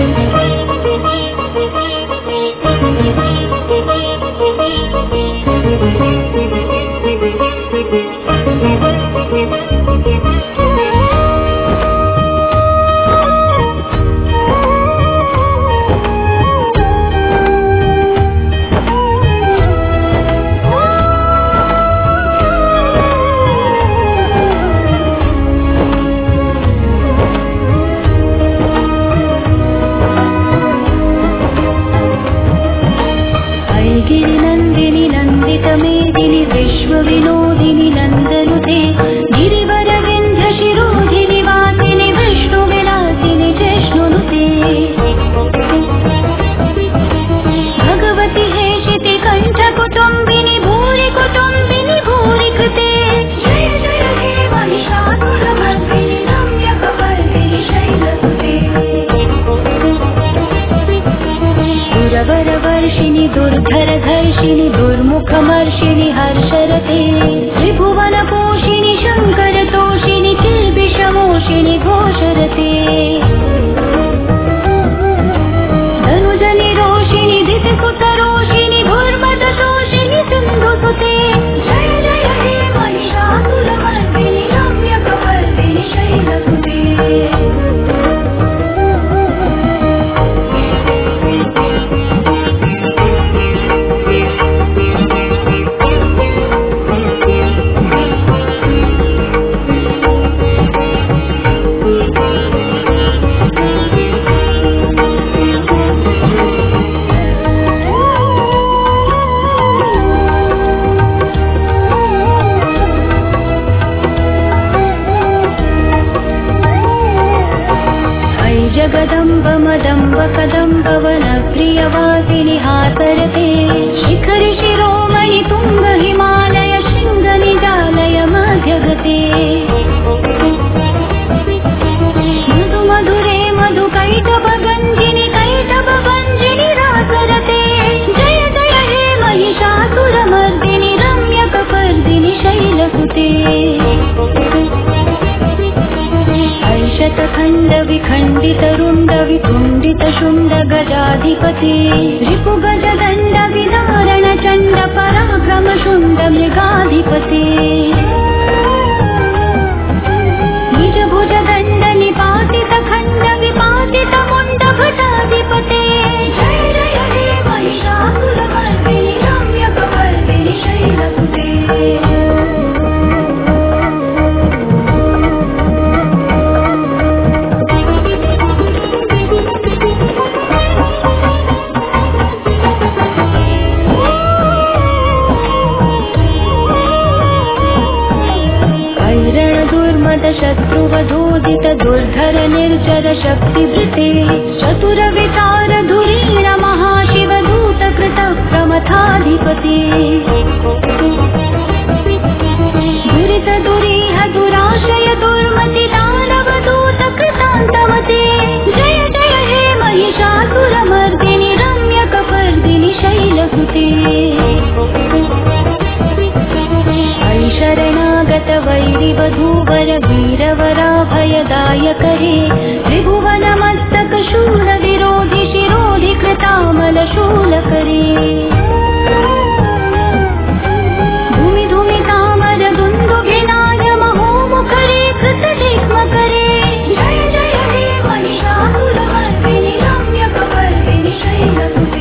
दुर्धरधर्षिणि दुर्मुखमर्षिणि हर्षरते त्रिभुवनपोषिणि शङ्करतोषिणि किल्बिषमोषिणि घोषरते धनुजनिरोषिणि दितिकुतरोषिणि भूर्मदशोषिणि सिन्धुसुते जय जय हे महिषासुरमर्दिनि रम्यकपर्दिनि शैलसुते जगदम्ब मदम्ब कदम्ब वनप्रियवासिनि हासरते शिखरि शिरोमणि तुंग हिमालय शृंग निजालय मध्यगते मधु मधुरे मधु कैटभ गंजिनि कैटभ भंजिनि रासरते जय जय हे महिषासुरमर्दिनि रम्यकपर्दिनि शैलसुते शतखण्ड विखण्डित रुण्ड वितुण्डित शुण्ड गजाधिपते रिपु गजदण्ड विदारण चण्ड पराक्रम शुण्ड मृगाधिपते निज भुज दण्ड निपातित खण्ड विपातित मुण्ड भटाधिपते जय जय हे महिषासुरमर्दिनि रम्यकपर्दिनि शैलसुते शत्रुवधोदित दुर्धर निर्जर शक्तिवृते चतुर विचार धुरीण महाशिव दूत कृत प्रमथाधिपते दुरित दुरीह दुराशय दुर्मति दानव दूत कृतान्तमते जय जय हे महिषासुरमर्दिनि रम्यकपर्दिनि शैलसुते शरणागत वैरिवधूवर वीरवराभयदायक हे त्रिभुवनमस्तक शूल विरोधि शिरोधि कृतामल शूलकरे धूमि धूमि तामर दुन्दुभिनाय महोमुखरे कृतजिह्मकरे जय जय हे महिषासुरमर्दिनि रम्यकपर्दिनि शैलसुते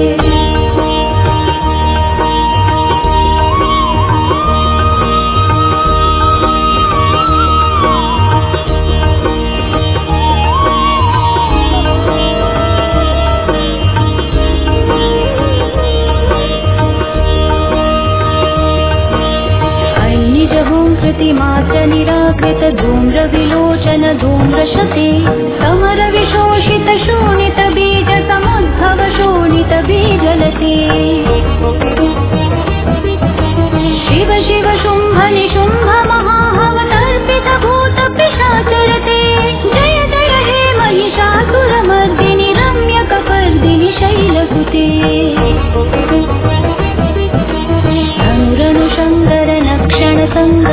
मात्र निराकृत धूम्र विलोचन धूम्रशते समर विशोषित शोणित बीज समुद्भव शोणित बीजलते शिव शिव शुंभ निशुंभ महाहवतर्पित भूत पिशाचरते जय जय हे महिषासुरमर्दिनि रम्यकपर्दिनि शैलसुते संग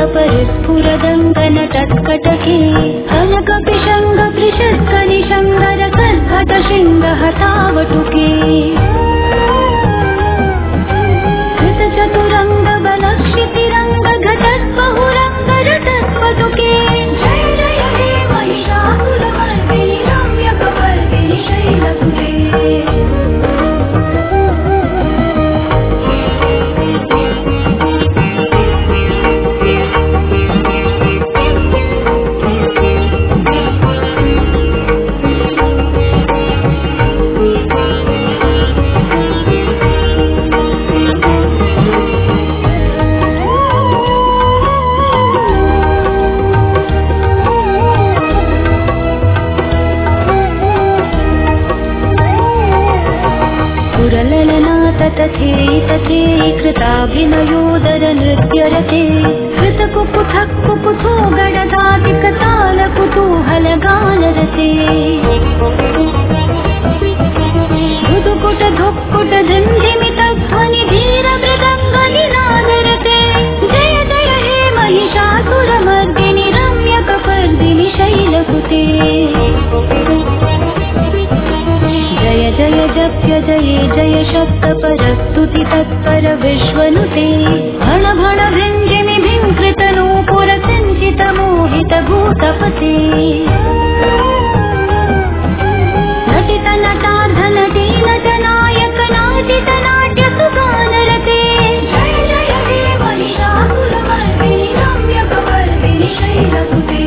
परिस्फुरदङ्गन तत्कटके कनक पिशङ्ग कृशस्कनि शङ्कर कर्क शृङ्गहतावटुके कृतचतुरङ्ग बलक्षितिरङ्ग घटस्बहुरङ्ग रटस्वतुके जय जय हे महिषासुरमर्दिनि रम्यकपर्दिनि शैलसुते तथेयि तथेयि कृताभिनयोदर नृत्यरते कृतकुकुथः कुकुथो गडदादिकताल कुतूहल गानरते धुधुकुट धुक्कुट झिंझिमित ध्वनि धीर मृदङ्ग निनादरते जय जय हे महिषासुरमर्दिनि रम्यकपर्दिनि शैलसुते जय जय जप्य जये जय शब्द परस्तुति तत्पर विश्वनुते भण भण भृञ्जिमि भिङ्कृत नूपुर सिञ्चित मोहित भूतपते नटित नटार्ध नटी नट नायक नाटित नाट्य सुगानरते जय जय हे महिषासुरमर्दिनि रम्यकपर्दिनि शैलसुते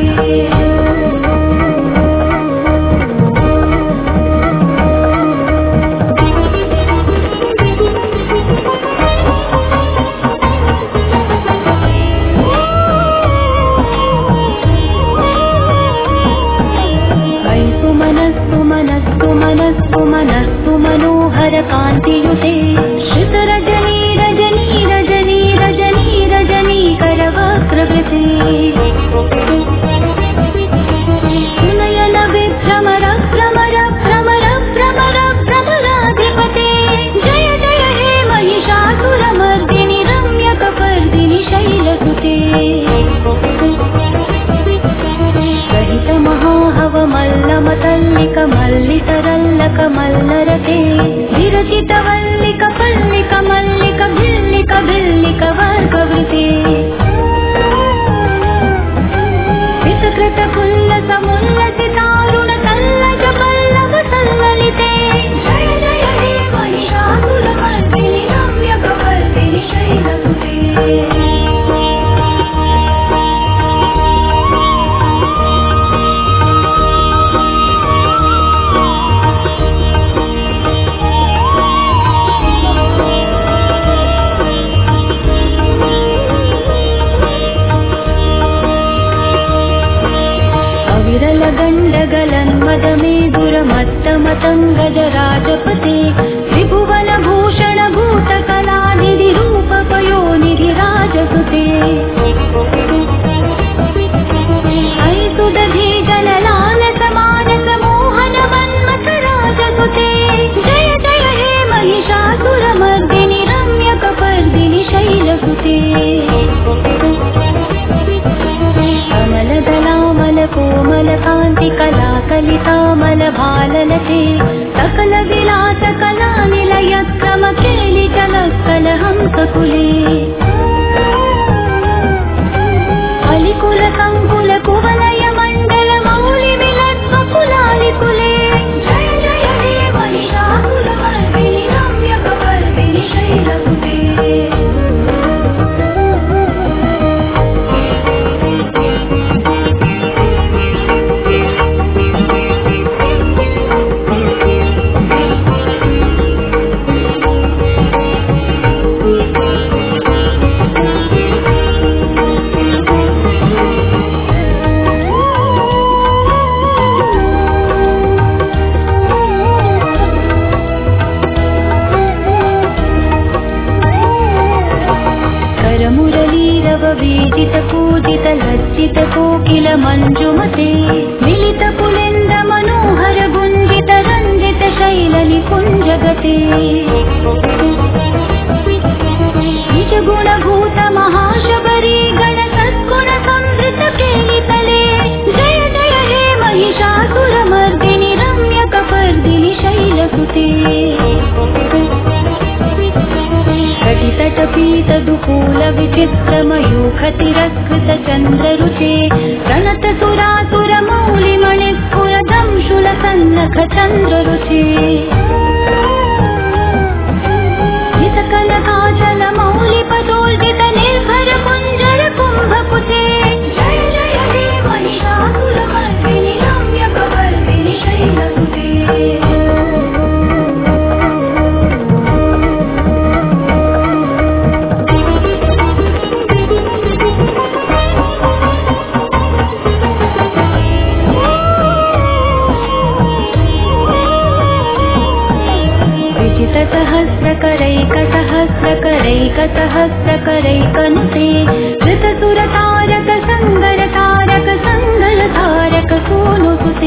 मनस्तु मनोहर कान्तियुते श्रित रजनी रजनी रजनी रजनी रजनी करवक्रवृते सुनयन विभ्रमर भ्रमर भ्रमर भ्रमर भ्रमराधिपते जय जय हे महिषासुरमर्दिनि रम्यकपर्दिनि शैलसुते सहित महाहव मल्लमतल्लिक मल्लितरल्लक मल्लरते विरचित वल्लिक पल्लिक मल्लिक भिल्लिक भिल्लिक वर्गवृते विसकृत कुल्लस मुल्लसितारुण तल्लज पल्लव सल्ललिते जय जय हे महिषासुरमर्दिनि रम्यकपर्दिनि शैलसुते गण्डगलन्मदमेदुरमत्तमतङ्गज राजपते त्रिभुवन भूषण भूतकलानिधि रूपपयोनिधि राजसुते ऐसुदधि जनलालस मानस मोहन मन्मथ राजसुते जय जय हे महिषासुरमर्दिनि रम्यकपर्दिनि शैलसुते कमलदलामल कोमल कान्ति कला कलितामल भाललते सकल विलास कला निलय क्रम केलि चलक्कल हंसकुले अलिकुल संकुल कुवलय मण्डल मौलि विलत्व कुलालिकुले जय जय हे महिषासुरमर्दिनि रम्यकपर्दिनि शैलसुते चन्द्ररुचे प्रणत सुरासुरमौलिमणिस्फुरदंशुलसन्नख चन्द्ररुचे नितकनकाचलमौलिपदोर्जित निर्भर कुञ्जर कुम्भकुचे जय जय हे महिषासुरमर्दिनि रम्यकपर्दिनि शैलसुते सहस्रकरैकनुते धृतसुरतारक संगरतारक संगलधारक सोनुसुते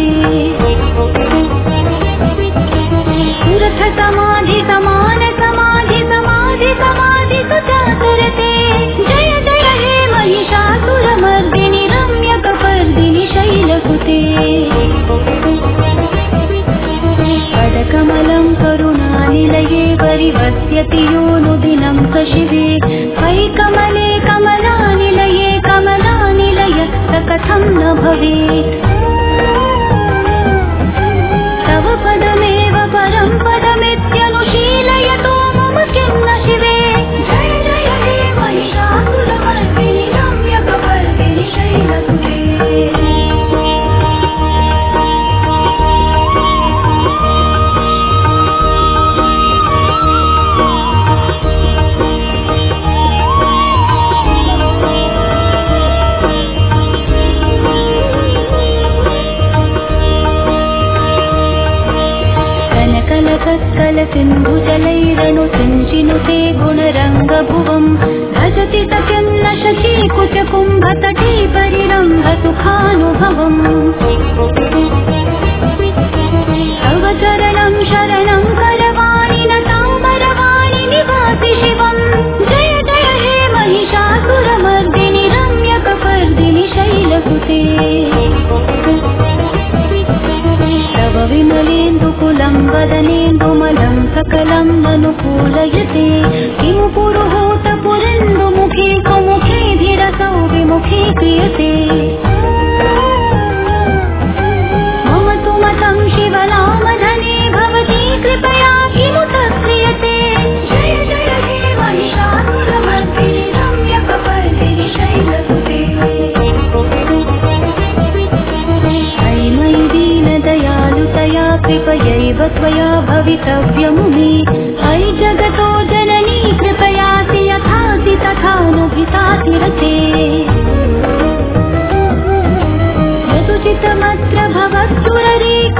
सुरथ समाधि समान समाधि समाधि समाधि सुचातुरते जय जय हे महिषासुरमर्दिनि रम्यकपर्दिनि शैलसुते पदकमलं करुणानिलये परिवस्यति योनुदिनं स शिवे कैकमले कमलानिलये कमलानिलय स कथं न भवेत् तव पदमेव परं पदमित्यनुशीलयतो मम किं न शिवे जय जय हे महिषासुरमर्दिनि रम्यकपर्दिनि शैलसुते सिन्धुजलैरनुसिञ्चिनुते गुणरङ्गभुवं भजति सत्यं न शचीकुचकुम्भतटी परिरम्भसुखानुभवम् तव चरणं शरणं करवाणि न तामरवाणि निवासि शिवं जय जय हे महिषासुरमर्दिनि रम्यकपर्दिनि शैलसुते तव विमलेन्दुकुलं वदनेन्दुमलं सकलं अनुकूलयते किमु पुरुहूत पुरेन्दुमुखे सुमुखेभिरसौ विमुखे क्रियते मम सुमतं शिवनामधने भवती कृपया किमुत क्रियते जय जय हे महिषासुरमर्दिनि रम्यकपर्दिनि शैलसुते दयालुतया कृपयैव त्वया भवितव्यमुमे अयि जगतो जननी कृपयासि यथासि तथानुभितातिरते यदुचितमत्र भवत्सुररेख